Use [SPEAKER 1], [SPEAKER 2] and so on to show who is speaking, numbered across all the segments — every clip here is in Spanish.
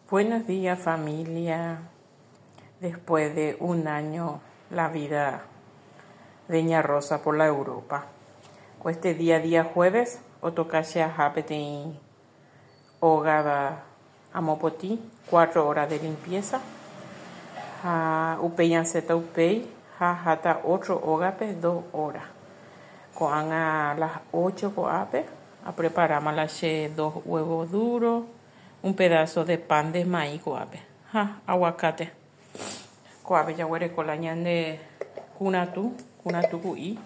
[SPEAKER 1] Buenos días, familia. Después de un año, la vida de Ña Rosa por la Europa. Este día jueves, otocache a hapete hogada a mopoti, 4 horas de limpieza. Upei anceta upei, hata 8 hogape, 2 horas. Coan a las 8 coape, a preparamos las 2 huevos duros, un pedazo de pan de maíz coape, aguacate. Coape ya huere con la ñande kunatu kui,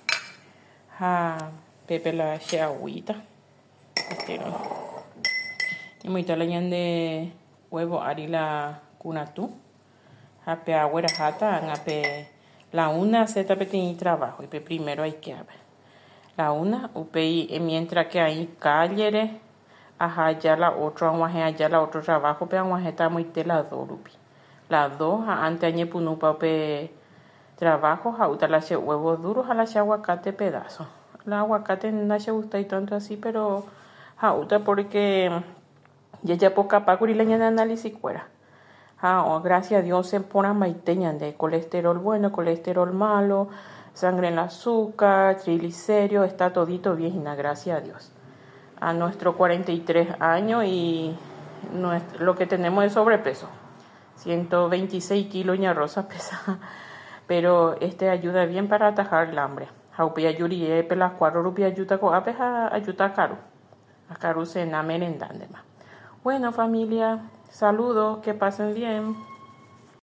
[SPEAKER 1] pepe la she agüita. Y muy la ñande huevo arila kunatu. Pe agüera jata, la una se tapete trabajo, y primero hay que ver. La una, upei, mientras que hay calle, ya la otra, ya la otro trabajo, pero está muy la dos, rupi. La dos, antes añe punupa, trabajo, uta la huevos duros, a la aguacate pedazo. La aguacate no se gusta y tanto así, pero uta porque ya poca paco y la ñana análisis fuera. Gracias a Dios se pone maiteña de colesterol bueno, colesterol malo, sangre en el azúcar, triglicéridos, está todito bien, gracias a Dios. A nuestros 43 años y lo que tenemos es sobrepeso. 126 kilos Ña Rosa pesa, pero ayuda bien para atajar el hambre. Haupia yuri pelas 4 rupias ayuda con ayuda caro. A caro se na merendande más. Bueno, familia, saludos, que pasen bien.